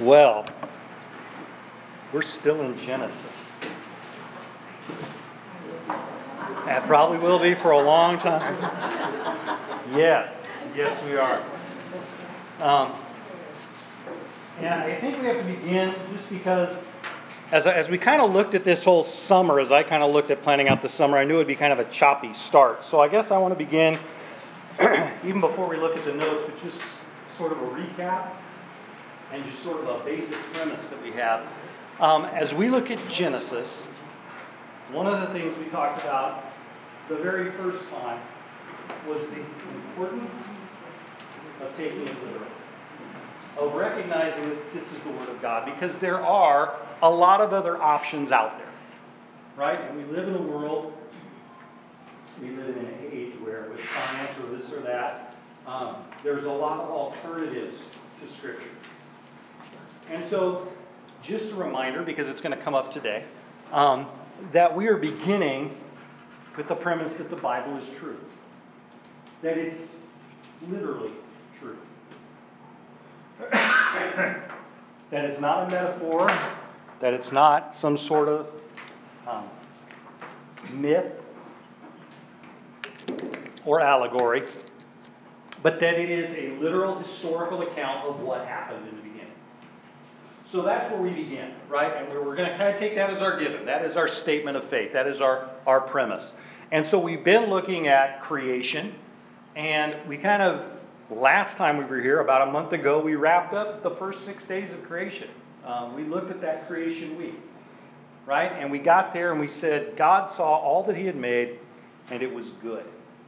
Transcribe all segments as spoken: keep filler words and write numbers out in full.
Well, we're still in Genesis. That probably will be for a long time. Yes, yes we are. Um, and I think we have to begin just because as, as we kind of looked at this whole summer, as I kind of looked at planning out the summer, I knew it would be kind of a choppy start. So I guess I want to begin, even before we look at the notes, with just sort of a recap and just sort of a basic premise that we have. Um, as we look at Genesis, one of the things we talked about the very first time was the importance of taking it literal, of recognizing that this is the Word of God, because there are a lot of other options out there, right? And we live in a world, we live in an age where with science or this or that, um, there's a lot of alternatives to Scripture. And so, just a reminder, because it's going to come up today, um, that we are beginning with the premise that the Bible is true. That it's literally true. That it's not a metaphor, that it's not some sort of um, myth or allegory, but that it is a literal historical account of what happened in the beginning. So that's where we begin, right? And we're, we're going to kind of take that as our given. That is our statement of faith. That is our, our premise. And so we've been looking at creation, and we kind of, last time we were here, about a month ago, we wrapped up the first six days of creation. Um, we looked at that creation week, right? And we got there and we said, God saw all that he had made, and it was good.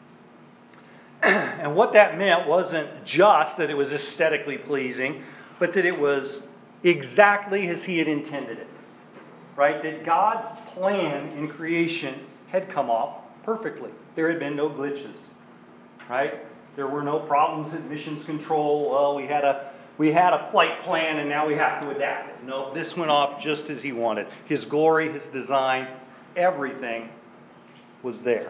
And what that meant wasn't just that it was aesthetically pleasing, but that it was exactly as he had intended it, right? That God's plan in creation had come off perfectly. There had been no glitches, right? There were no problems at missions control. Well, we had a we had a flight plan and now we have to adapt it. No, this went off just as he wanted. His glory, his design, everything was there.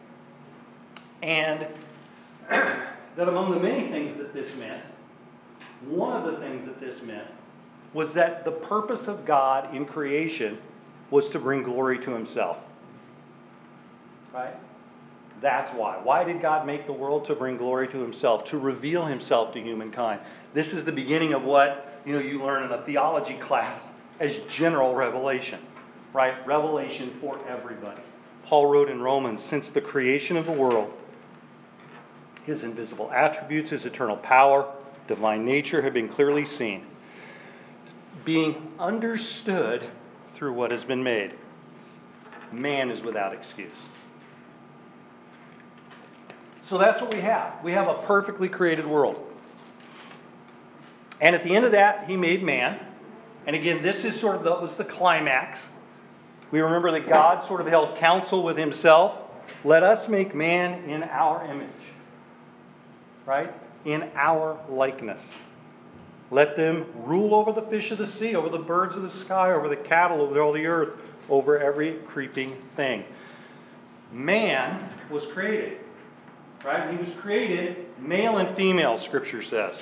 And that among the many things that this meant, one of the things that this meant was that the purpose of God in creation was to bring glory to himself. Right? That's why. Why did God make the world? To bring glory to himself, to reveal himself to humankind. This is the beginning of what, you know, you learn in a theology class as general revelation. Right? Revelation for everybody. Paul wrote in Romans, since the creation of the world, his invisible attributes, his eternal power, divine nature have been clearly seen, being understood through what has been made. Man is without excuse. So that's what we have. We have a perfectly created world. And at the end of that, he made man. And again, this is sort of the, was the climax. We remember that God sort of held counsel with himself. Let us make man in our image. Right? In our likeness. Let them rule over the fish of the sea, over the birds of the sky, over the cattle, over all the earth, over every creeping thing. Man was created. Right? He was created male and female, Scripture says.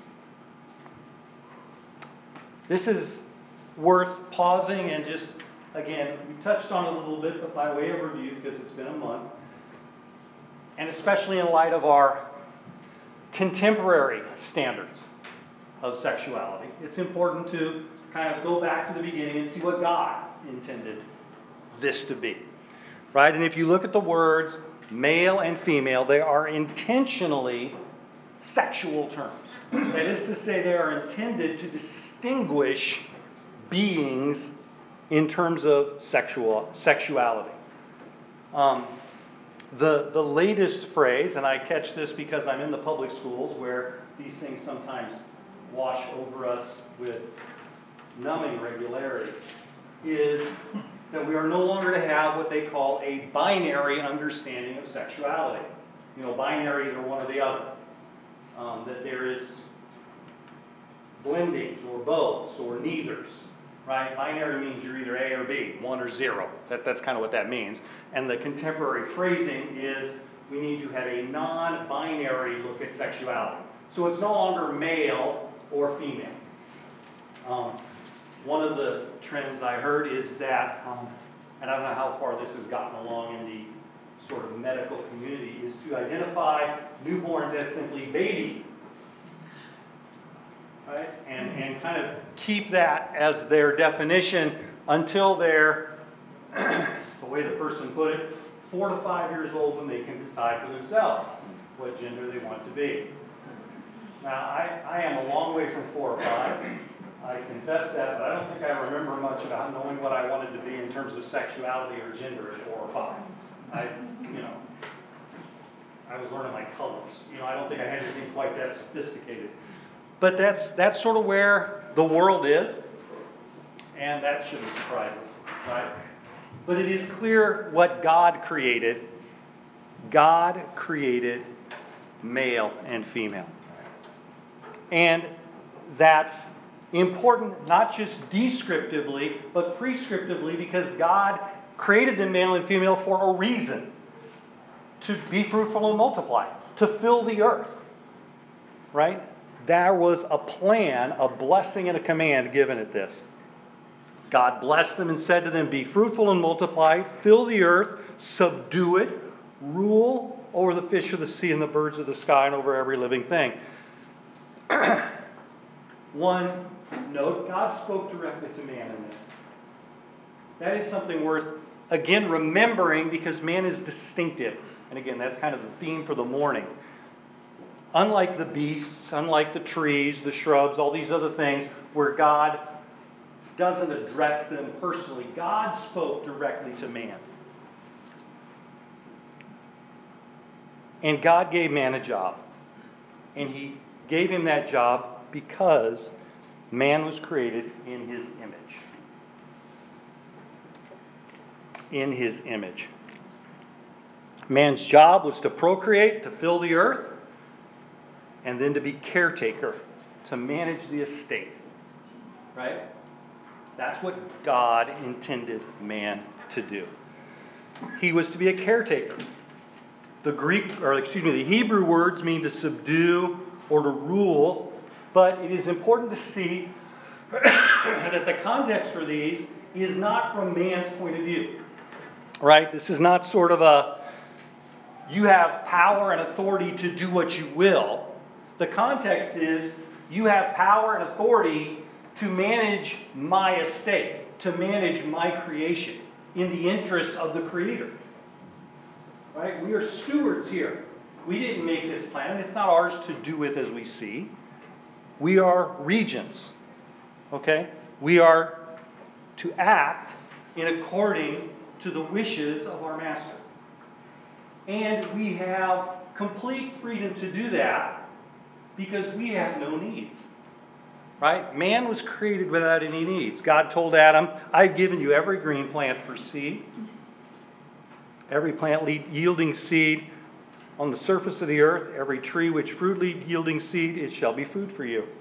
This is worth pausing and just, again, we touched on it a little bit, but by way of review, because it's been a month, and especially in light of our contemporary standards of sexuality, it's important to kind of go back to the beginning and see what God intended this to be. Right? And if you look at the words male and female, they are intentionally sexual terms. That is to say, they are intended to distinguish beings in terms of sexual sexuality. Um, the, the latest phrase, and I catch this because I'm in the public schools where these things sometimes wash over us with numbing regularity, is that we are no longer to have what they call a binary understanding of sexuality. You know, binaries are one or the other. Um, that there is blendings or boths or neithers. Right? Binary means you're either A or B, one or zero. That, that's kind of what that means. And the contemporary phrasing is we need to have a non-binary look at sexuality. So it's no longer male or female. Um, one of the trends I heard is that, um, and I don't know how far this has gotten along in the sort of medical community, is to identify newborns as simply baby. Right? And, and kind of keep that as their definition until they're, the way the person put it, four to five years old when they can decide for themselves what gender they want to be. Now, I, I am a long way from four or five. I confess that, but I don't think I remember much about knowing what I wanted to be in terms of sexuality or gender at four or five. I, you know, I was learning my colors. You know, I don't think I had anything quite that sophisticated. But that's that's sort of where the world is, and that shouldn't surprise us, right? But it is clear what God created. God created male and female. And that's important not just descriptively, but prescriptively, because God created them male and female for a reason. To be fruitful and multiply, to fill the earth. Right? There was a plan, a blessing and a command given at this. God blessed them and said to them, be fruitful and multiply, fill the earth, subdue it, rule over the fish of the sea and the birds of the sky and over every living thing. One note, God spoke directly to man in this. That is something worth, again, remembering because man is distinctive. And again, that's kind of the theme for the morning. Unlike the beasts, unlike the trees, the shrubs, all these other things where God doesn't address them personally, God spoke directly to man. And God gave man a job. And he gave him that job because man was created in his image. In his image. Man's job was to procreate, to fill the earth, and then to be caretaker, to manage the estate. Right? That's what God intended man to do. He was to be a caretaker. The Greek, or excuse me, the Hebrew words mean to subdue or to rule, but it is important to see that the context for these is not from man's point of view. Right? This is not sort of a, you have power and authority to do what you will. The context is, you have power and authority to manage my estate, to manage my creation in the interests of the Creator. Right? We are stewards here. We didn't make this planet. It's not ours to do with as we see. We are regents. Okay? We are to act in according to the wishes of our Master. And we have complete freedom to do that because we have no needs. Right? Man was created without any needs. God told Adam, I've given you every green plant for seed, every plant yielding seed on the surface of the earth, every tree which fruit yielding seed, it shall be food for you.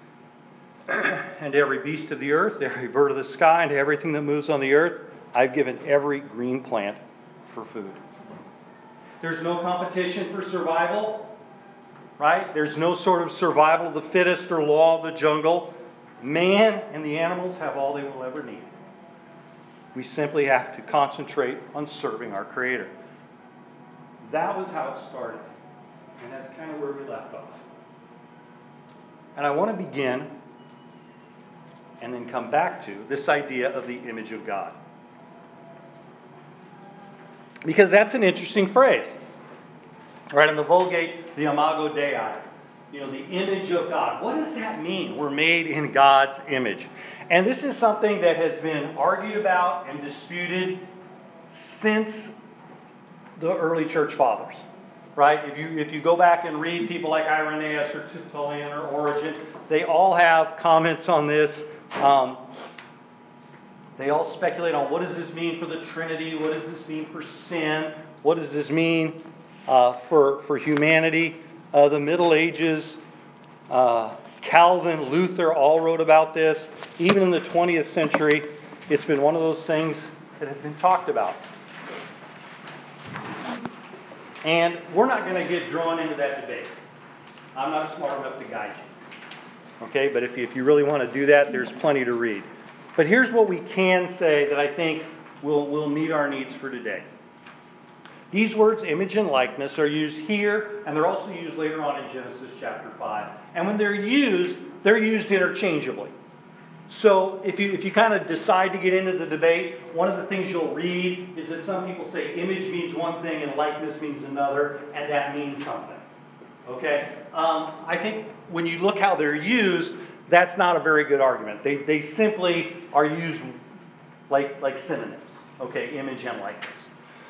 And every beast of the earth, every bird of the sky, and everything that moves on the earth, I've given every green plant for food. There's no competition for survival. Right? There's no sort of survival of the fittest or law of the jungle. Man and the animals have all they will ever need. We simply have to concentrate on serving our Creator. That was how it started. And that's kind of where we left off. And I want to begin and then come back to this idea of the image of God. Because that's an interesting phrase. Right, in the Vulgate, the Imago Dei, you know, the image of God. What does that mean? We're made in God's image. And this is something that has been argued about and disputed since the early church fathers. Right? If you if you go back and read people like Irenaeus or Tertullian or Origen, they all have comments on this. Um, they all speculate on what does this mean for the Trinity? What does this mean for sin? What does this mean Uh, for, for humanity? Uh, the Middle Ages, uh, Calvin, Luther all wrote about this. Even in the twentieth century, it's been one of those things that have been talked about. And we're not going to get drawn into that debate. I'm not smart enough to guide you. Okay, but if you, if you really want to do that, there's plenty to read. But here's what we can say that I think will, will meet our needs for today. These words, image and likeness, are used here, and they're also used later on in Genesis chapter five. And when they're used, they're used interchangeably. So if you if you kind of decide to get into the debate, one of the things you'll read is that some people say image means one thing and likeness means another, and that means something. Okay? Um, I think when you look how they're used, that's not a very good argument. They they simply are used like like synonyms. Okay, image and likeness.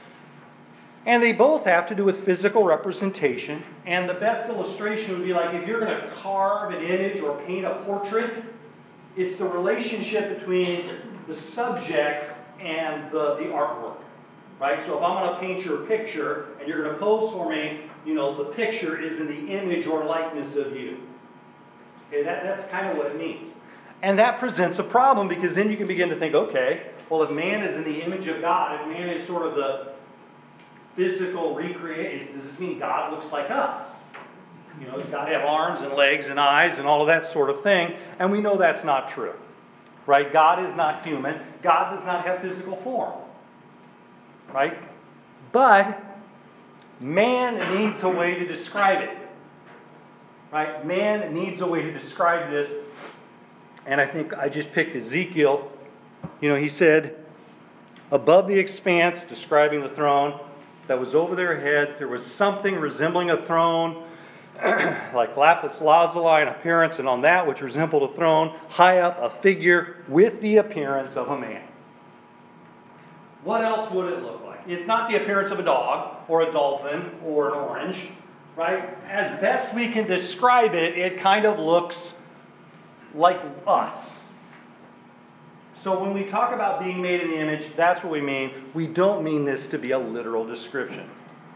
And they both have to do with physical representation. And the best illustration would be like if you're going to carve an image or paint a portrait, it's the relationship between the subject and the, the artwork. Right? So if I'm going to paint your picture and you're going to pose for me, you know, the picture is in the image or likeness of you. Okay, that, that's kind of what it means. And that presents a problem because then you can begin to think, okay, well, if man is in the image of God, if man is sort of the physical recreation, does this mean God looks like us? You know, he's got to have arms and legs and eyes and all of that sort of thing. And we know that's not true. Right? God is not human. God does not have physical form. Right? But man needs a way to describe it. Right? Man needs a way to describe this. And I think I just picked Ezekiel. You know, he said, above the expanse, describing the throne that was over their heads, there was something resembling a throne, like lapis lazuli in appearance, and on that which resembled a throne, high up a figure with the appearance of a man. What else would it look like? It's not the appearance of a dog, or a dolphin, or an orange, right? As best we can describe it, it kind of looks like us. So when we talk about being made in the image, that's what we mean. We don't mean this to be a literal description.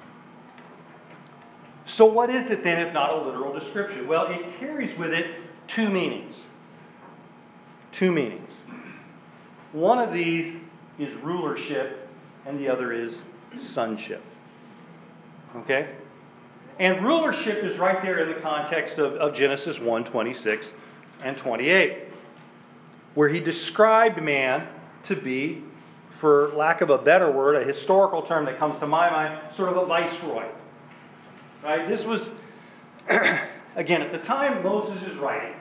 So what is it then if not a literal description? Well, it carries with it two meanings. Two meanings. One of these is rulership, and the other is sonship. Okay? And rulership is right there in the context of, of Genesis one, twenty-six and twenty-eight, where he described man to be, for lack of a better word, a historical term that comes to my mind, sort of a viceroy. Right? This was, again, at the time Moses is writing,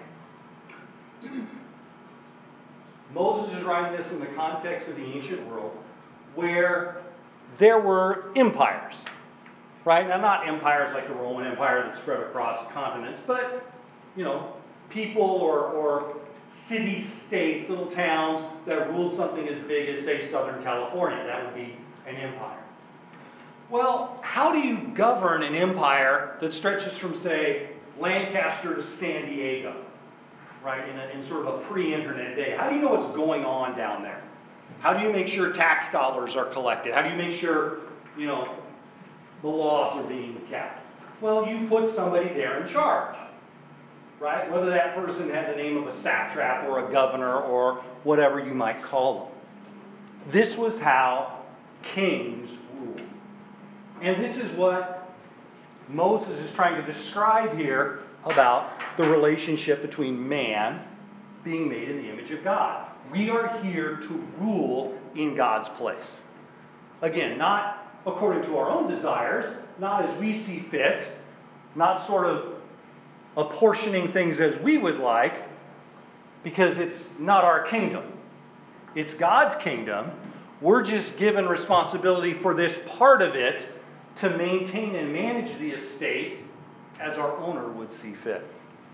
Moses is writing this in the context of the ancient world, where there were empires. Right? Now, not empires like the Roman Empire that spread across continents, but, you know, people or, or city-states, little towns that ruled something as big as, say, Southern California. That would be an empire. Well, how do you govern an empire that stretches from, say, Lancaster to San Diego, right, in, a, in sort of a pre-internet day? How do you know what's going on down there? How do you make sure tax dollars are collected? How do you make sure, you know, the laws are being kept? Well, you put somebody there in charge, right? Whether that person had the name of a satrap or a governor or whatever you might call them. This was how kings ruled. And this is what Moses is trying to describe here about the relationship between man being made in the image of God. We are here to rule in God's place. Again, not according to our own desires, not as we see fit, not sort of apportioning things as we would like, because it's not our kingdom. It's God's kingdom. We're just given responsibility for this part of it to maintain and manage the estate as our owner would see fit.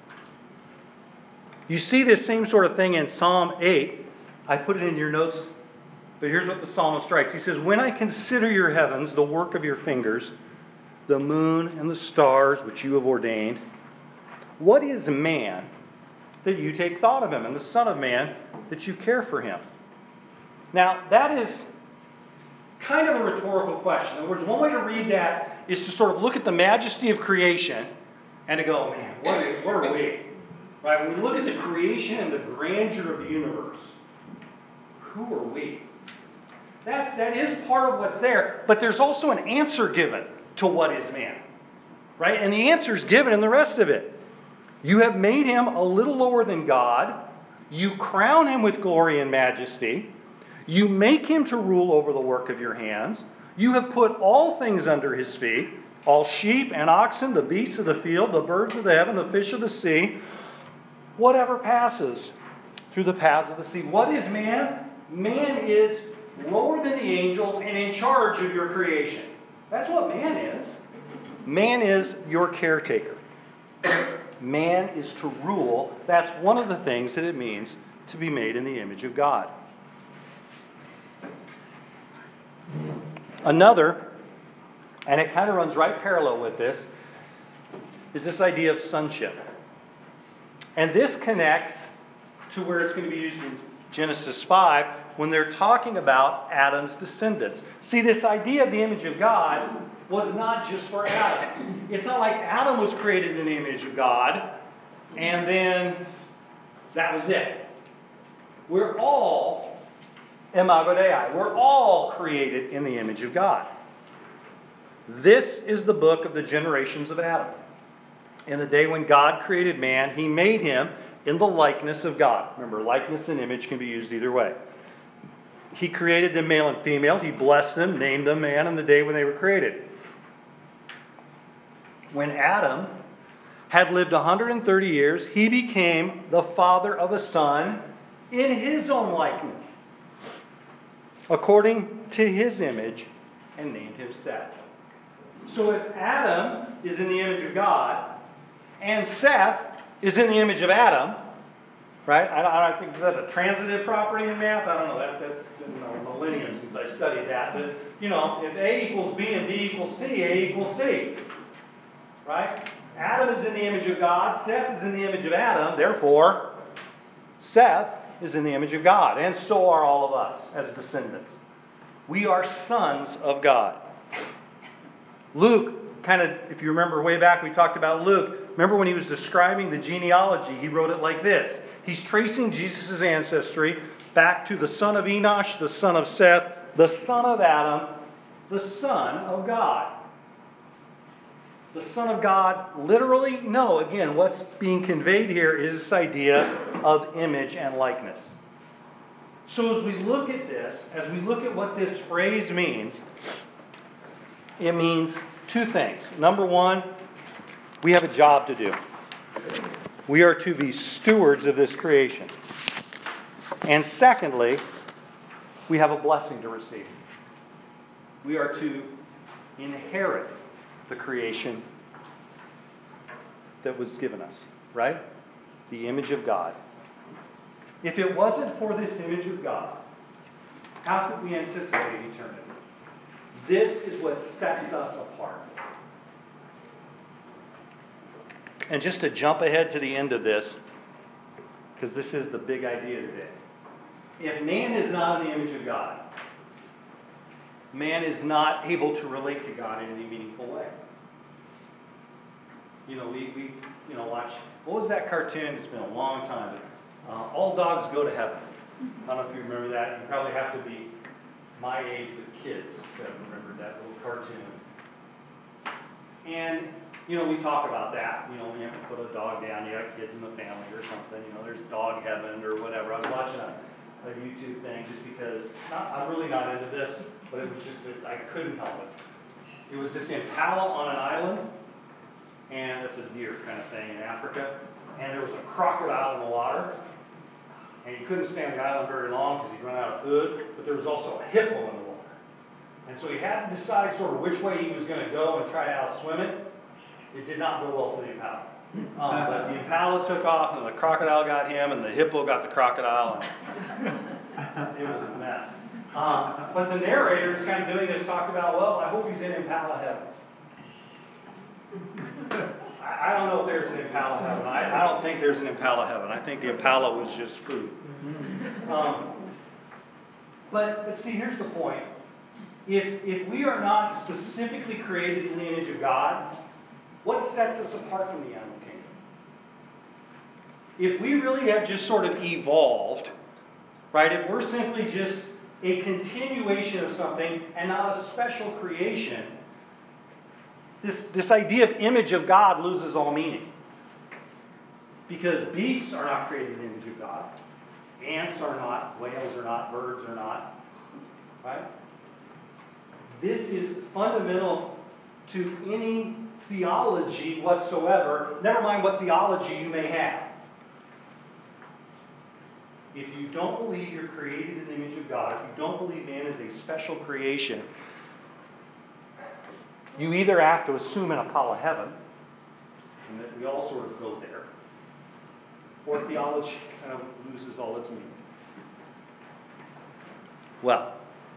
You see this same sort of thing in Psalm eight. I put it in your notes, but here's what the psalmist writes. He says, when I consider your heavens, the work of your fingers, the moon and the stars which you have ordained, what is man that you take thought of him, and the son of man that you care for him? Now, that is kind of a rhetorical question. In other words, one way to read that is to sort of look at the majesty of creation and to go, man, what are, what are we? Right? When we look at the creation and the grandeur of the universe, who are we? That, that is part of what's there, but there's also an answer given to what is man. Right? And the answer is given in the rest of it. You have made him a little lower than God. You crown him with glory and majesty. You make him to rule over the work of your hands. You have put all things under his feet, all sheep and oxen, the beasts of the field, the birds of the heaven, the fish of the sea, whatever passes through the paths of the sea. What is man? Man is lower than the angels and in charge of your creation. That's what man is. Man is your caretaker. Man is to rule. That's one of the things that it means to be made in the image of God. Another, and it kind of runs right parallel with this, is this idea of sonship. And this connects to where it's going to be used in Genesis five when they're talking about Adam's descendants. See, this idea of the image of God was not just for Adam. It's not like Adam was created in the image of God and then that was it. We're all imago Dei. We're all created in the image of God. This is the book of the generations of Adam. In the day when God created man, he made him in the likeness of God. Remember, likeness and image can be used either way. He created them male and female. He blessed them, named them man in the day when they were created. When Adam had lived one hundred thirty years, he became the father of a son in his own likeness, according to his image, and named him Seth. So if Adam is in the image of God, and Seth is in the image of Adam, right? I, I think is that a transitive property in math? I don't know. That, that's been a millennium since I studied that. But, you know, if A equals B and B equals C, A equals C. Right? Adam is in the image of God. Seth is in the image of Adam. Therefore, Seth is in the image of God. And so are all of us as descendants. We are sons of God. Luke, kind of, if you remember way back, we talked about Luke. Remember when he was describing the genealogy, he wrote it like this. He's tracing Jesus' ancestry back to the son of Enosh, the son of Seth, the son of Adam, the son of God. The Son of God, literally, no, again, what's being conveyed here is this idea of image and likeness. So as we look at this, as we look at what this phrase means, it means two things. Number one, we have a job to do. We are to be stewards of this creation. And secondly, we have a blessing to receive. We are to inherit the creation that was given us, right? The image of God. If it wasn't for this image of God, how could we anticipate eternity? This is what sets us apart. And just to jump ahead to the end of this, because this is the big idea today. If man is not in the image of God, man is not able to relate to God in any meaningful way. You know, we, we you know, watch, what was that cartoon? It's been a long time. But, uh, All Dogs Go to Heaven. I don't know if you remember that. You probably have to be my age with kids to have remembered that little cartoon. And, you know, we talk about that. You know, when you have to put a dog down, you got kids in the family or something. You know, there's dog heaven or whatever. I was watching a, a YouTube thing just because, not, I'm really not into this, but it was just that I couldn't help it. It was this impala on an island, and it's a deer kind of thing in Africa, and there was a crocodile in the water, and he couldn't stay on the island very long because he'd run out of food, but there was also a hippo in the water. And so he had to decide sort of which way he was going to go and try to outswim it. It did not go well for the impala. Um, but the impala took off, and the crocodile got him, and the hippo got the crocodile, and it was a mess. Um, but the narrator is kind of doing this, talked about, well, I hope he's in impala heaven. I, I don't know if there's an impala heaven. I, I don't think there's an impala heaven. I think the impala was just food. Um, but, but see, here's the point. If, if we are not specifically created in the image of God, what sets us apart from the animal kingdom? If we really have just sort of evolved, right? If we're simply just a continuation of something and not a special creation, this, this idea of image of God loses all meaning. Because beasts are not created in the image of God. Ants are not. Whales are not. Birds are not. Right? This is fundamental to any theology whatsoever. Never mind what theology you may have. If you don't believe you're created in the image of God, if you don't believe man is a special creation, you either have to assume an Apollo heaven, and that we all sort of go there, or theology kind of loses all its meaning. Well,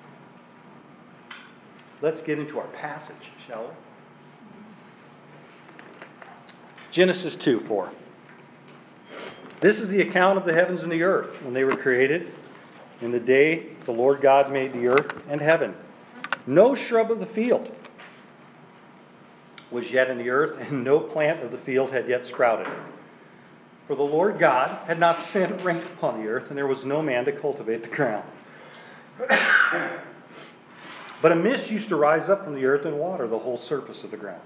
let's get into our passage, shall we? Genesis two four. This is the account of the heavens and the earth when they were created, in the day the Lord God made the earth and heaven. No shrub of the field was yet in the earth, and no plant of the field had yet sprouted. For the Lord God had not sent rain upon the earth, and there was no man to cultivate the ground. But a mist used to rise up from the earth and water the whole surface of the ground.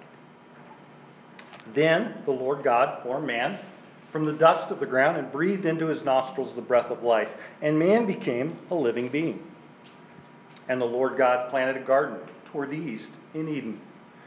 Then the Lord God formed man from the dust of the ground and breathed into his nostrils the breath of life, and man became a living being. And the Lord God planted a garden toward the east in Eden.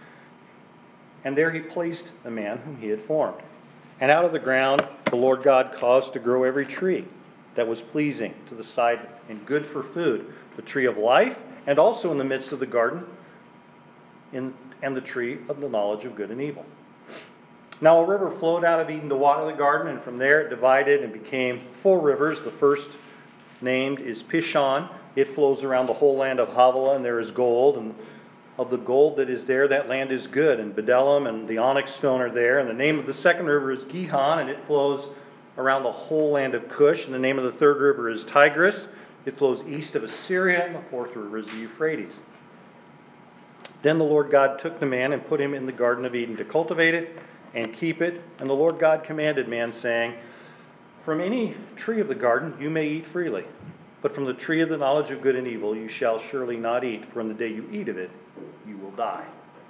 And there he placed the man whom he had formed. And out of the ground the Lord God caused to grow every tree that was pleasing to the sight and good for food, the tree of life, and also in the midst of the garden, in, and the tree of the knowledge of good and evil. Now a river flowed out of Eden to water the garden, and from there it divided and became four rivers. The first named is Pishon. It flows around the whole land of Havilah, and there is gold, and of the gold that is there, that land is good, and bdellium and the onyx stone are there. And the name of the second river is Gihon, and it flows around the whole land of Cush. And the name of the third river is Tigris. It flows east of Assyria, and the fourth river is the Euphrates. Then the Lord God took the man and put him in the Garden of Eden to cultivate it and keep it. And the Lord God commanded man, saying, From any tree of the garden you may eat freely, but from the tree of the knowledge of good and evil you shall surely not eat, for in the day you eat of it, you will die.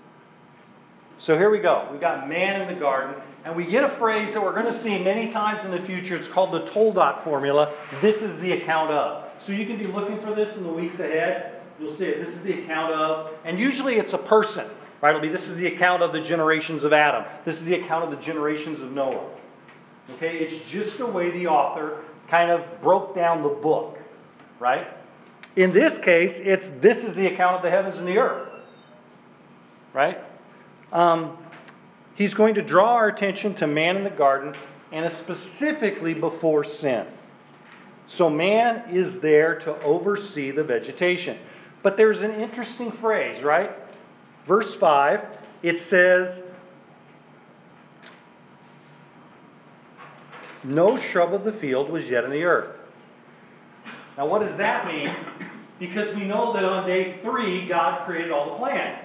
So here we go. We've got man in the garden, and we get a phrase that we're going to see many times in the future. It's called the Toldot formula. This is the account of. So you can be looking for this in the weeks ahead. You'll see it. This is the account of. And usually it's a person. Right? It'll be this is the account of the generations of Adam. This is the account of the generations of Noah. Okay? It's just the way the author kind of broke down the book. Right? In this case, it's this is the account of the heavens and the earth. Right? Um, he's going to draw our attention to man in the garden, and specifically before sin. So man is there to oversee the vegetation. But there's an interesting phrase, right? Verse five, it says, no shrub of the field was yet in the earth. Now what does that mean? Because we know that on day three, God created all the plants.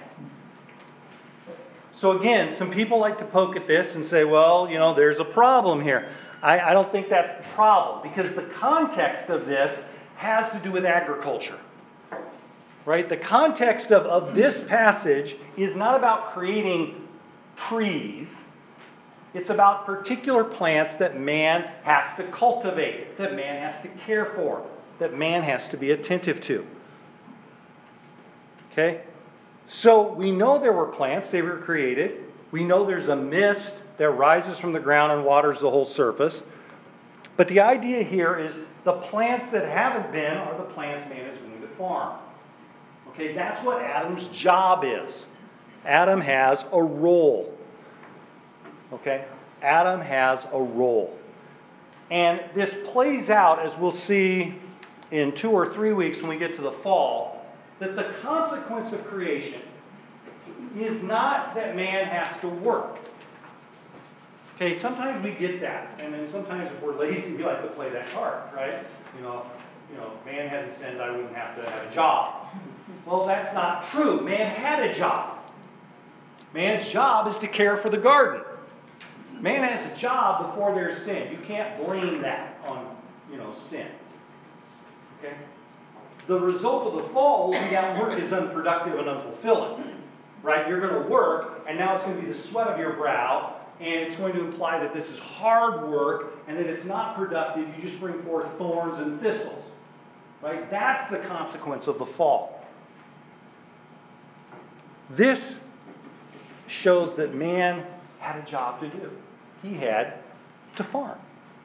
So again, some people like to poke at this and say, well, you know, there's a problem here. I, I don't think that's the problem, because the context of this has to do with agriculture. Right? The context of, of this passage is not about creating trees. It's about particular plants that man has to cultivate, that man has to care for, that man has to be attentive to. Okay? So we know there were plants, they were created. We know there's a mist that rises from the ground and waters the whole surface. But the idea here is the plants that haven't been are the plants man is going to farm. Okay, that's what Adam's job is. Adam has a role. Okay? Adam has a role. And this plays out, as we'll see in two or three weeks when we get to the fall, that the consequence of creation is not that man has to work. Okay, sometimes we get that. And then sometimes if we're lazy, we like to play that card, right? You know, you know, man hadn't sinned, I wouldn't have to have a job. Well, that's not true. Man had a job. Man's job is to care for the garden. Man has a job before there's sin. You can't blame that on, you know, sin. Okay? The result of the fall will be that work is unproductive and unfulfilling. Right? You're going to work, and now it's going to be the sweat of your brow, and it's going to imply that this is hard work and that it's not productive. You just bring forth thorns and thistles. Right? That's the consequence of the fall. This shows that man had a job to do. He had to farm.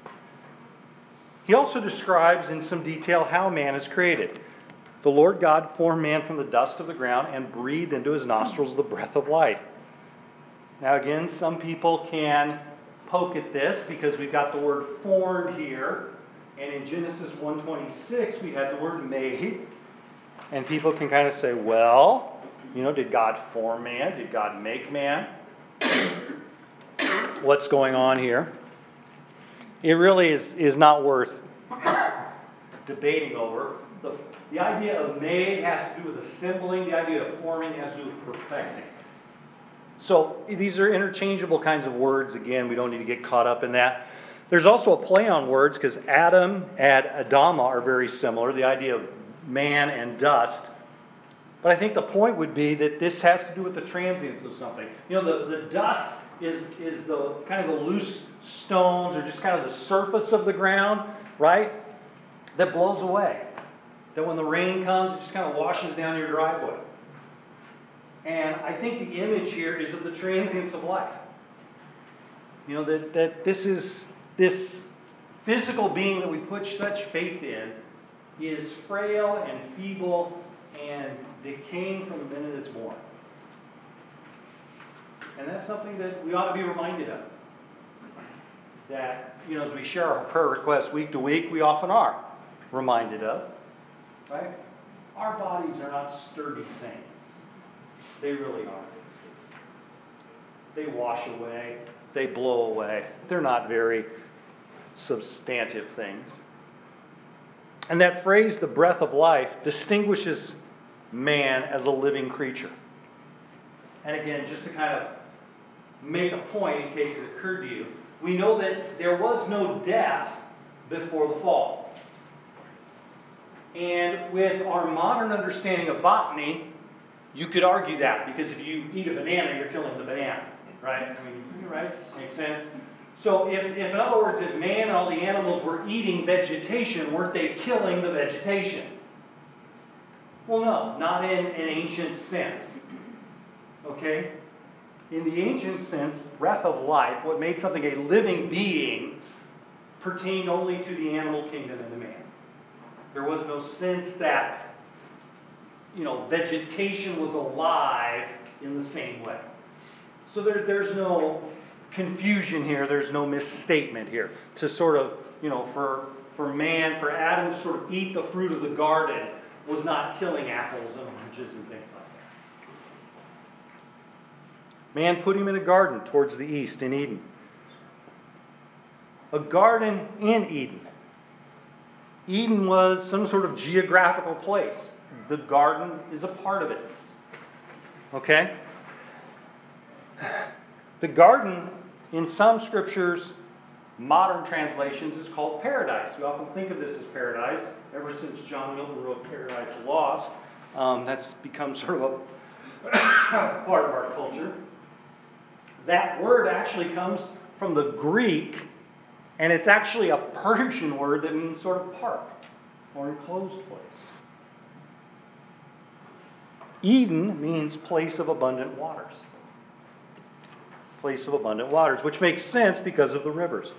He also describes in some detail how man is created. The Lord God formed man from the dust of the ground and breathed into his nostrils the breath of life. Now again, some people can poke at this because we've got the word formed here. And in Genesis one twenty-six, we had the word made. And people can kind of say, well, you know, did God form man? Did God make man? What's going on here? It really is, is not worth debating over. The, the idea of made has to do with assembling. The idea of forming has to do with perfecting. So these are interchangeable kinds of words. Again, we don't need to get caught up in that. There's also a play on words because Adam and Adama are very similar. The idea of man and dust. But I think the point would be that this has to do with the transience of something. You know, the, the dust is, is the kind of the loose stones or just kind of the surface of the ground, right? That blows away. That when the rain comes, it just kind of washes down your driveway. And I think the image here is of the transience of life. You know, that, that this is this physical being that we put such faith in is frail and feeble and decaying from the minute it's born. And that's something that we ought to be reminded of. That, you know, as we share our prayer requests week to week, we often are reminded of. Right? Our bodies are not sturdy things. They really aren't. They wash away. They blow away. They're not very substantive things. And that phrase, the breath of life, distinguishes man as a living creature. And again, just to kind of make a point in case it occurred to you, we know that there was no death before the fall. And with our modern understanding of botany, you could argue that, because if you eat a banana, you're killing the banana, right? I mean, right? Makes sense? So if, if, in other words, if man and all the animals were eating vegetation, weren't they killing the vegetation? Well, no, not in an ancient sense. Okay? In the ancient sense, breath of life, what made something a living being, pertained only to the animal kingdom and the man. There was no sense that, you know, vegetation was alive in the same way. So there, there's no confusion here. There's no misstatement here. To sort of, you know, for, for man, for Adam to sort of eat the fruit of the garden was not killing apples and oranges and things like that. Man put him in a garden towards the east in Eden. A garden in Eden. Eden was some sort of geographical place. The garden is a part of it. Okay? The garden, in some scriptures, modern translations, is called paradise. We often think of this as paradise. Ever since John Milton wrote Paradise Lost, um, that's become sort of a part of our culture. That word actually comes from the Greek, and it's actually a Persian word that means sort of park or enclosed place. Eden means place of abundant waters. Place of abundant waters, which makes sense because of the rivers.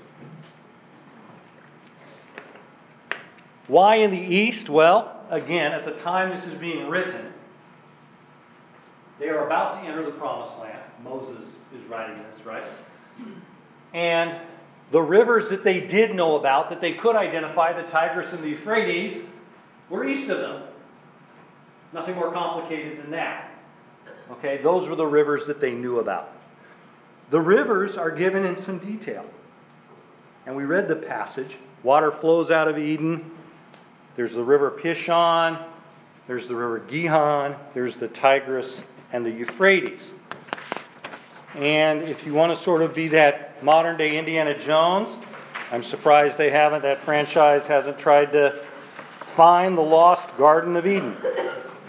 Why in the east? Well, again, at the time this is being written, they are about to enter the promised land. Moses is writing this, right? And the rivers that they did know about, that they could identify, the Tigris and the Euphrates, were east of them. Nothing more complicated than that. Okay, those were the rivers that they knew about. The rivers are given in some detail. And we read the passage. Water flows out of Eden. There's the river Pishon. There's the river Gihon. There's the Tigris and the Euphrates. And if you want to sort of be that modern day Indiana Jones, I'm surprised they haven't, that franchise hasn't tried to find the lost Garden of Eden.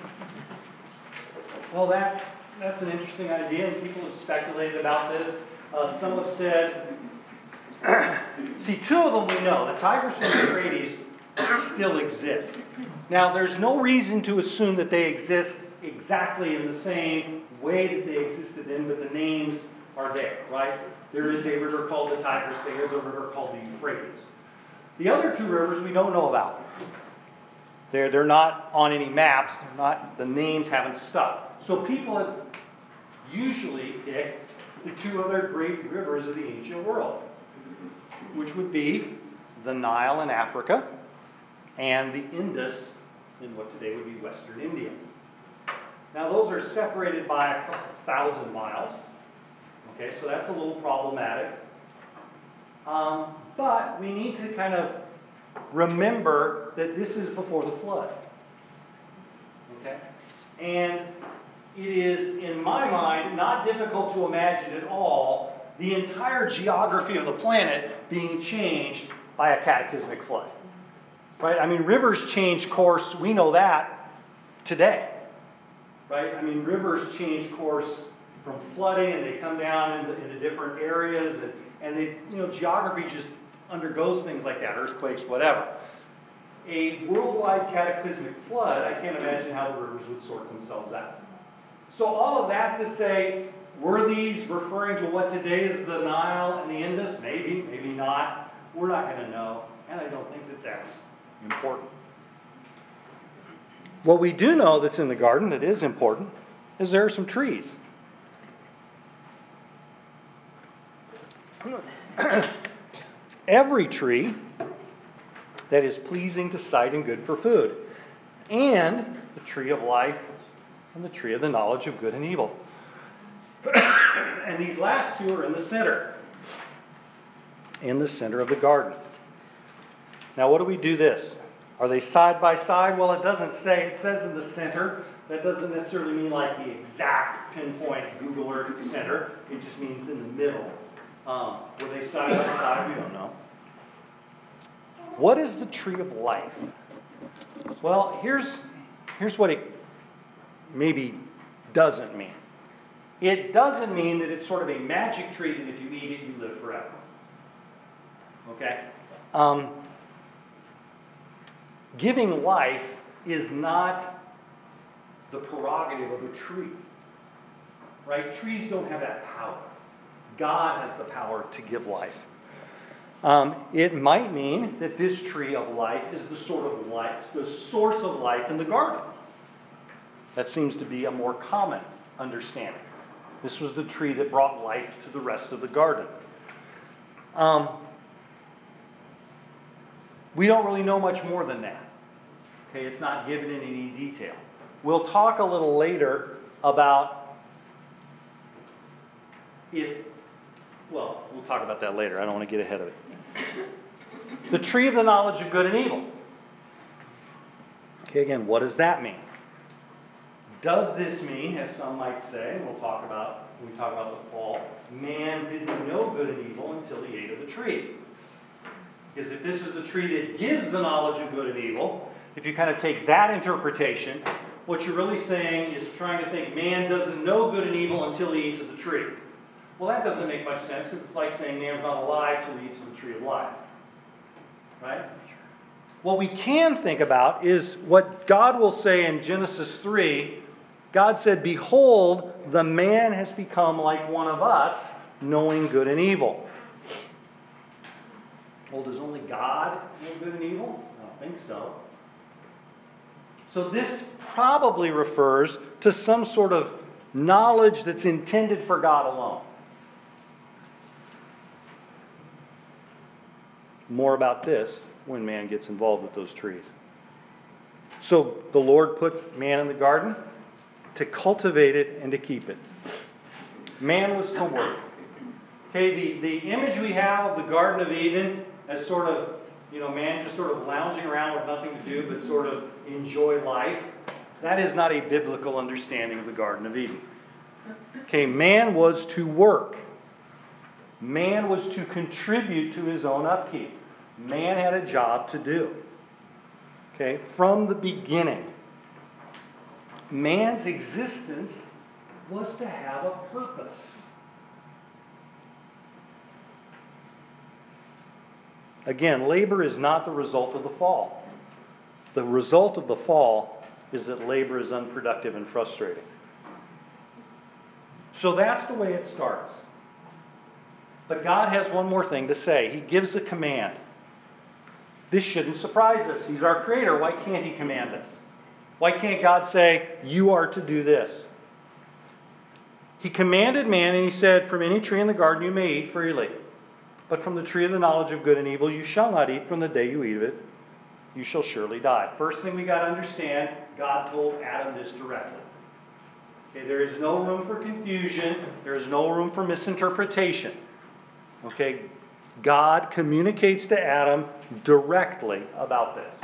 Well, that that's an interesting idea, and people have speculated about this. Uh, some have said, see, two of them we know. The Tigris and the Euphrates still exist. Now, there's no reason to assume that they exist exactly in the same way that they existed then, but the names are there, right? There is a river called the Tigris. There is a river called the Euphrates. The other two rivers we don't know about. They're, they're not on any maps. They're not, the names haven't stuck. So people have usually picked the two other great rivers of the ancient world, which would be the Nile in Africa and the Indus in what today would be Western India. Now those are separated by a couple thousand miles. Okay, so that's a little problematic. Um, but we need to kind of remember that this is before the flood. Okay? And it is, in my mind, not difficult to imagine at all the entire geography of the planet being changed by a cataclysmic flood. Right? I mean, rivers change course, we know that today. Right? I mean, rivers change course from flooding and they come down into, into different areas and, and they, you know, geography just undergoes things like that, earthquakes, whatever. A worldwide cataclysmic flood, I can't imagine how the rivers would sort themselves out. So all of that to say, were these referring to what today is the Nile and the Indus? Maybe, maybe not. We're not going to know, and I don't think that that's important. What we do know that's in the garden that is important is there are some trees. Every tree that is pleasing to sight and good for food, and the tree of life and the tree of the knowledge of good and evil. And these last two are in the center, in the center of the garden. Now, what do we do this? Are they side by side? Well, it doesn't say. It says in the center. That doesn't necessarily mean like the exact pinpoint Google Earth center. It just means in the middle. Um, were they side by side? We don't know. What is the tree of life? Well, here's, here's what it maybe doesn't mean. It doesn't mean that it's sort of a magic tree that if you eat it, you live forever. Okay? Um, giving life is not the prerogative of a tree. Right? Trees don't have that power. God has the power to give life. Um, it might mean that this tree of life is the sort of life, the source of life in the garden. That seems to be a more common understanding. This was the tree that brought life to the rest of the garden. Um, we don't really know much more than that. Okay, it's not given in any detail. We'll talk a little later about if, well, we'll talk about that later. I don't want to get ahead of it. The tree of the knowledge of good and evil. Okay, again, what does that mean? Does this mean, as some might say, and we'll talk about when we talk about the fall, man didn't know good and evil until he ate of the tree? Because if this is the tree that gives the knowledge of good and evil, if you kind of take that interpretation, what you're really saying is trying to think man doesn't know good and evil until he eats of the tree. Well, that doesn't make much sense because it's like saying man's not alive till he eats of the tree of life. Right? What we can think about is what God will say in Genesis three. God said, "Behold, the man has become like one of us, knowing good and evil." Well, does only God know good and evil? I don't think so. So this probably refers to some sort of knowledge that's intended for God alone. More about this when man gets involved with those trees. So the Lord put man in the garden to cultivate it and to keep it. Man was to work. Okay, the, the image we have of the Garden of Eden as sort of, you know, man just sort of lounging around with nothing to do but sort of enjoy life, that is not a biblical understanding of the Garden of Eden. Okay, man was to work. Man was to contribute to his own upkeep. Man had a job to do. Okay, from the beginning, man's existence was to have a purpose. Again, labor is not the result of the fall. The result of the fall is that labor is unproductive and frustrating. So that's the way it starts. But God has one more thing to say. He gives a command. This shouldn't surprise us. He's our creator. Why can't he command us? Why can't God say, you are to do this? He commanded man and he said, from any tree in the garden you may eat freely. But from the tree of the knowledge of good and evil you shall not eat. From the day you eat of it, you shall surely die. First thing we got to understand, God told Adam this directly. Okay, there is no room for confusion. There is no room for misinterpretation. Okay, God communicates to Adam directly about this.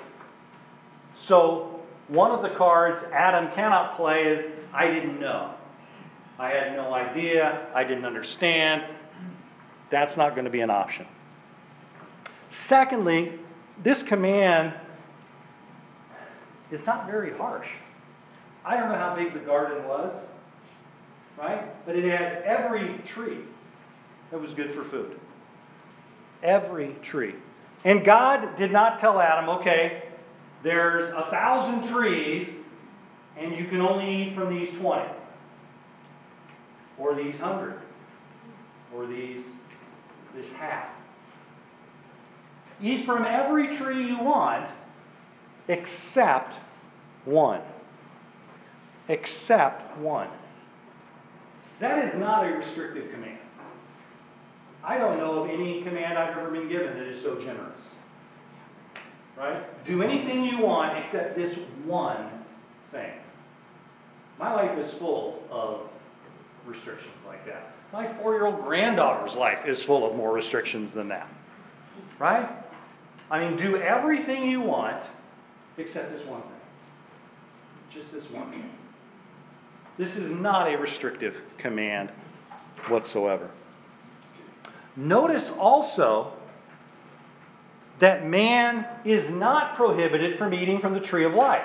So, one of the cards Adam cannot play is, I didn't know. I had no idea. I didn't understand. That's not going to be an option. Secondly, this command is not very harsh. I don't know how big the garden was, right? But it had every tree that was good for food. Every tree. And God did not tell Adam, okay, there's a thousand trees and you can only eat from these twenty. Or these hundred. Or these, this half. Eat from every tree you want except one. Except one. That is not a restrictive command. I don't know of any command I've ever been given that is so generous. Right? Do anything you want except this one thing. My life is full of restrictions like that. My four-year-old granddaughter's life is full of more restrictions than that. Right? I mean, do everything you want except this one thing. Just this one thing. This is not a restrictive command whatsoever. Notice also that man is not prohibited from eating from the tree of life.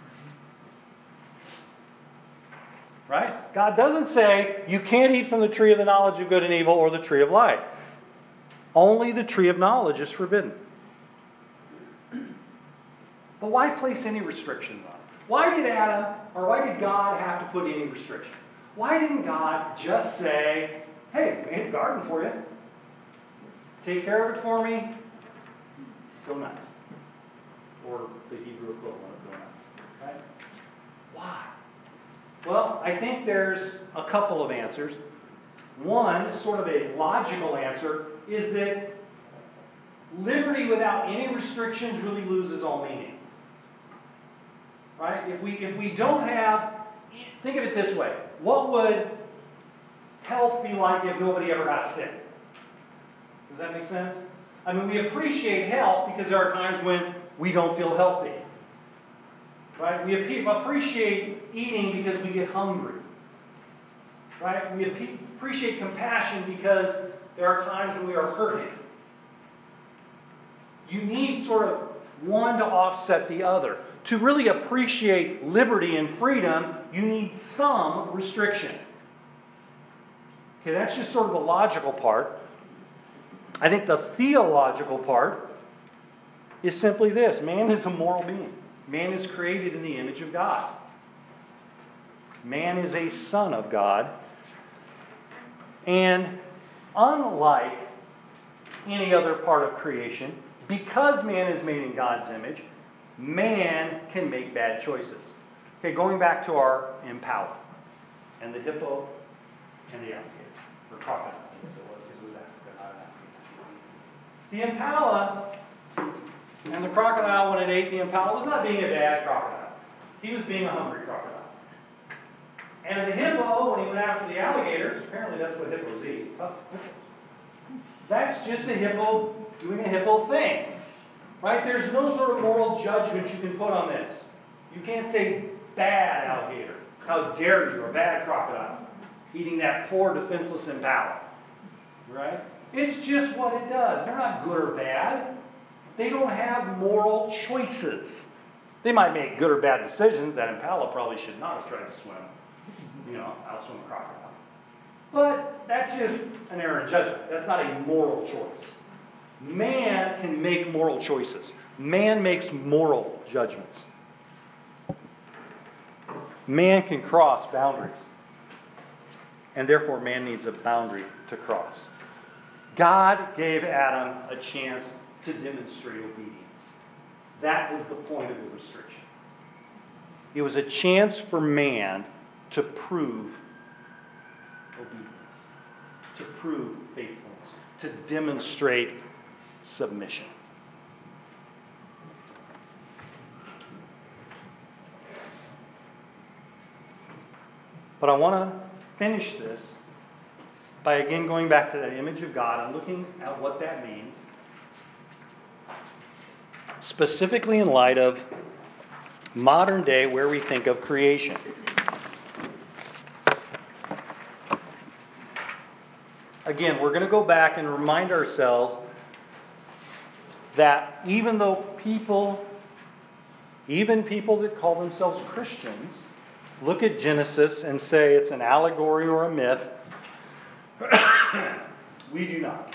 Right? God doesn't say you can't eat from the tree of the knowledge of good and evil or the tree of life. Only the tree of knowledge is forbidden. But why place any restrictions on it? Why did Adam, or why did God have to put any restrictions? Why didn't God just say, hey, I made a garden for you. Take care of it for me. Go nuts. Or the Hebrew equivalent of go nuts. Right? Why? Well, I think there's a couple of answers. One, sort of a logical answer, is that liberty without any restrictions really loses all meaning. Right? If we if we don't have, think of it this way. What would health be like if nobody ever got sick? Does that make sense? I mean, we appreciate health because there are times when we don't feel healthy. Right? We appreciate eating because we get hungry. Right? We appreciate compassion because there are times when we are hurting. You need sort of one to offset the other. To really appreciate liberty and freedom, you need some restriction. Okay, that's just sort of the logical part. I think the theological part is simply this. Man is a moral being. Man is created in the image of God. Man is a son of God. And unlike any other part of creation, because man is made in God's image, man can make bad choices. Okay, going back to our impala and the hippo and the alligator, or crocodile, I guess it was, because it was Africa, not an African. The impala and the crocodile, when it ate the impala, was not being a bad crocodile. He was being a hungry crocodile. And the hippo, when he went after the alligators, apparently that's what hippos eat. Tough hippos. That's just a hippo doing a hippo thing. Right? There's no sort of moral judgment you can put on this. You can't say bad alligator. How dare you, or bad crocodile, eating that poor defenseless impala. Right? It's just what it does. They're not good or bad. They don't have moral choices. They might make good or bad decisions. That impala probably should not have tried to swim. You know, outswim a crocodile. But that's just an error in judgment. That's not a moral choice. Man can make moral choices. Man makes moral judgments. Man can cross boundaries. And therefore, man needs a boundary to cross. God gave Adam a chance to demonstrate obedience. That was the point of the restriction. It was a chance for man to prove obedience, to prove faithfulness, to demonstrate submission. But I want to finish this by again going back to that image of God and looking at what that means, specifically in light of modern day where we think of creation. Again, we're going to go back and remind ourselves that even though people, even people that call themselves Christians, look at Genesis and say it's an allegory or a myth, we do not.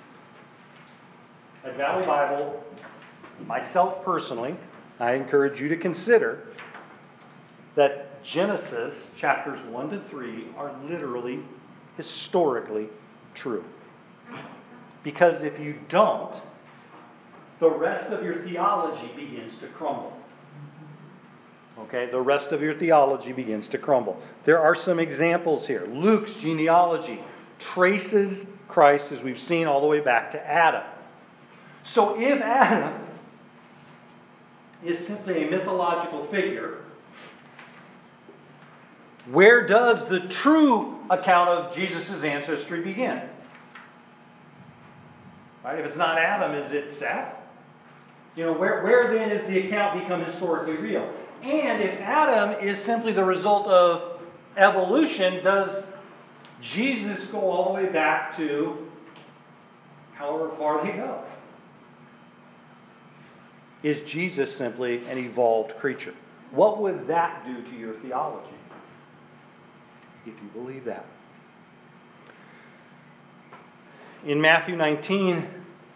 At Valley Bible, myself personally, I encourage you to consider that Genesis chapters one to three are literally, historically true. Because if you don't, the rest of your theology begins to crumble. Okay, the rest of your theology begins to crumble. There are some examples here. Luke's genealogy traces Christ, as we've seen, all the way back to Adam. So if Adam is simply a mythological figure, where does the true account of Jesus' ancestry begin? Right? If it's not Adam, is it Seth? You know, where, where then is the account become historically real? And if Adam is simply the result of evolution, does Jesus go all the way back to however far they go? Is Jesus simply an evolved creature? What would that do to your theology if you believe that? In Matthew nineteen,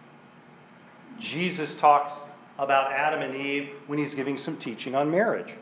Jesus talks about Adam and Eve when he's giving some teaching on marriage.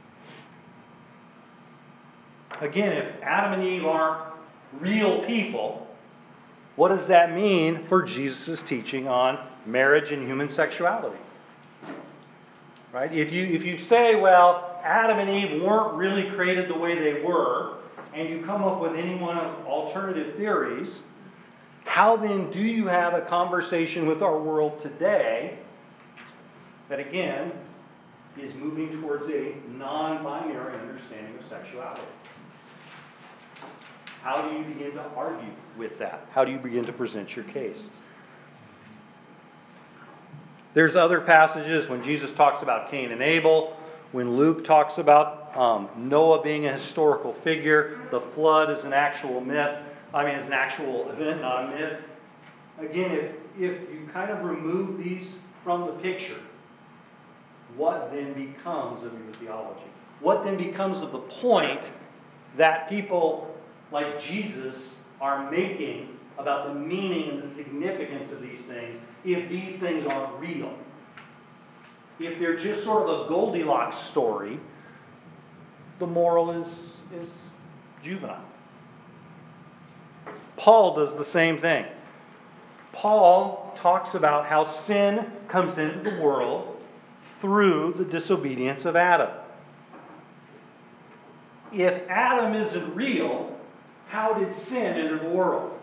Again, if Adam and Eve aren't real people, what does that mean for Jesus' teaching on marriage and human sexuality? Right? If you if you say, well, Adam and Eve weren't really created the way they were, and you come up with any one of alternative theories, how then do you have a conversation with our world today that, again, is moving towards a non-binary understanding of sexuality? How do you begin to argue with that? How do you begin to present your case? There's other passages when Jesus talks about Cain and Abel, when Luke talks about um, Noah being a historical figure, the flood is an actual myth. I mean, it's an actual event, not a myth. Again, if, if you kind of remove these from the picture, what then becomes of your theology? What then becomes of the point that people like Jesus are making about the meaning and the significance of these things if these things aren't real? If they're just sort of a Goldilocks story, the moral is, is juvenile. Paul does the same thing. Paul talks about how sin comes into the world through the disobedience of Adam. If Adam isn't real, how did sin enter the world?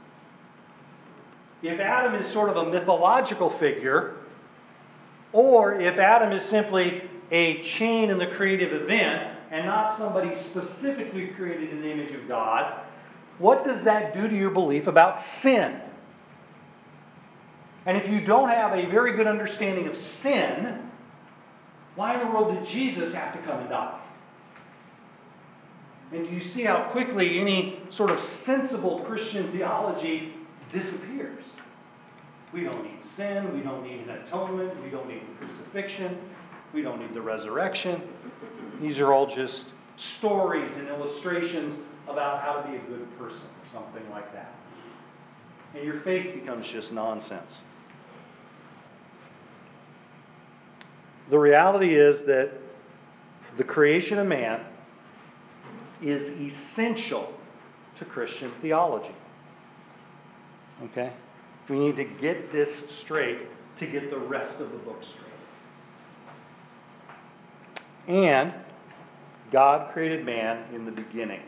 If Adam is sort of a mythological figure, or if Adam is simply a chain in the creative event and not somebody specifically created in the image of God, what does that do to your belief about sin? And if you don't have a very good understanding of sin, why in the world did Jesus have to come and die? And do you see how quickly any sort of sensible Christian theology disappears? We don't need sin. We don't need an atonement. We don't need the crucifixion. We don't need the resurrection. These are all just stories and illustrations about how to be a good person or something like that. And your faith becomes just nonsense. the reality is that the creation of man is essential to Christian theology. Okay? We need to get this straight to get the rest of the book straight. And God created man in the beginning.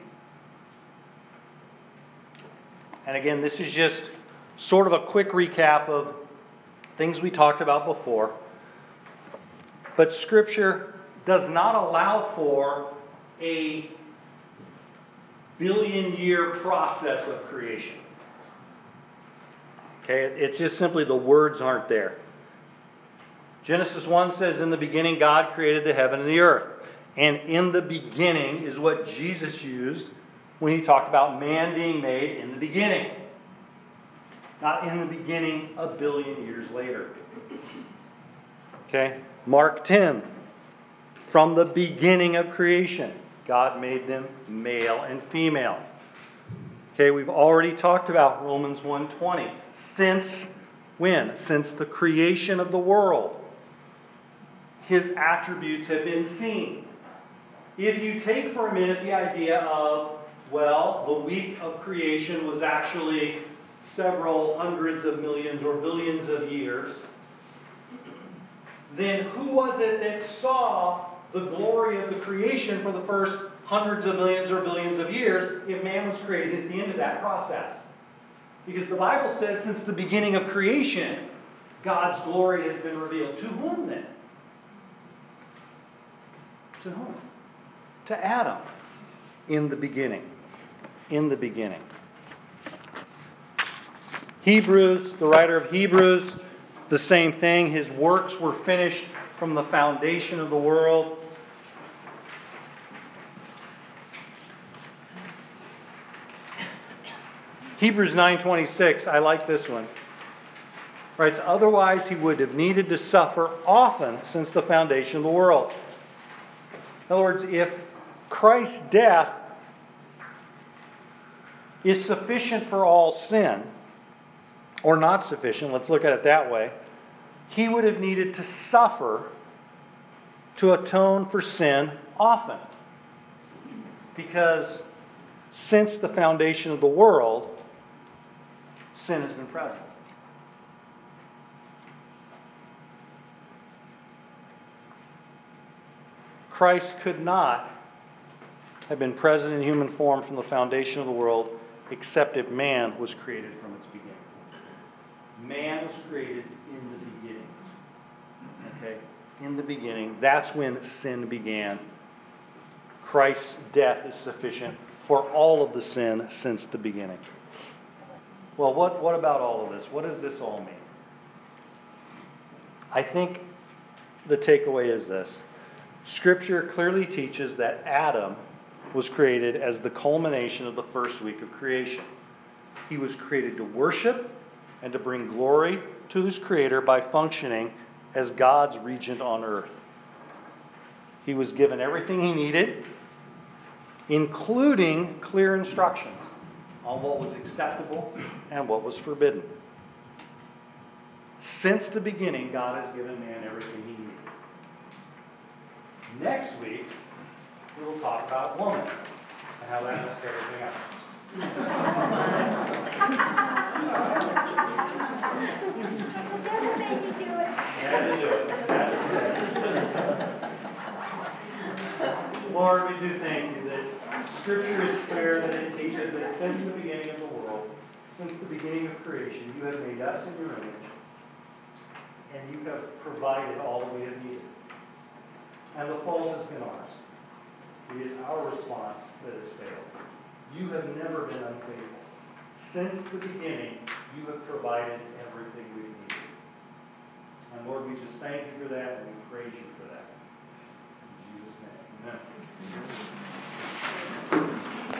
And again, this is just sort of a quick recap of things we talked about before. But Scripture does not allow for a billion year process of creation. Okay, it's just simply the words aren't there. Genesis one says, in the beginning God created the heaven and the earth. And in the beginning is what Jesus used when he talked about man being made in the beginning. Not in the beginning a billion years later. Okay, Mark ten. From the beginning of creation, God made them male and female. Okay, we've already talked about Romans one twenty. Since when? Since the creation of the world, his attributes have been seen. If you take for a minute the idea of, well, the week of creation was actually several hundreds of millions or billions of years, then who was it that saw the glory of the creation for the first hundreds of millions or billions of years if man was created at the end of that process? Because the Bible says since the beginning of creation, God's glory has been revealed. To whom then? To whom? To Adam. In the beginning. In the beginning. Hebrews, the writer of Hebrews, the same thing. His works were finished from the foundation of the world. Hebrews nine twenty-six, I like this one. Writes, otherwise he would have needed to suffer often since the foundation of the world. In other words, if Christ's death is sufficient for all sin, or not sufficient, let's look at it that way, he would have needed to suffer to atone for sin often. Because since the foundation of the world, sin has been present. Christ could not have been present in human form from the foundation of the world except if man was created from its beginning. Man was created in the beginning. Okay? In the beginning. That's when sin began. Christ's death is sufficient for all of the sin since the beginning. Well, what, what about all of this? What does this all mean? I think the takeaway is this. Scripture clearly teaches that Adam was created as the culmination of the first week of creation. He was created to worship and to bring glory to his Creator by functioning as God's regent on earth. He was given everything he needed, including clear instructions on what was acceptable and what was forbidden. Since the beginning, God has given man everything he needed. Next week, we will talk about woman and how that messed everything up. Had to do it. Had to say it. Lord, we do thank you that Scripture is clear, that it teaches that since the beginning of the world, since the beginning of creation, you have made us in your image, and you have provided all that we have needed. And the fault has been ours. It is our response that has failed. You have never been unfaithful. Since the beginning, you have provided everything we've needed. And Lord, we just thank you for that, and we praise you for that. In Jesus' name, amen.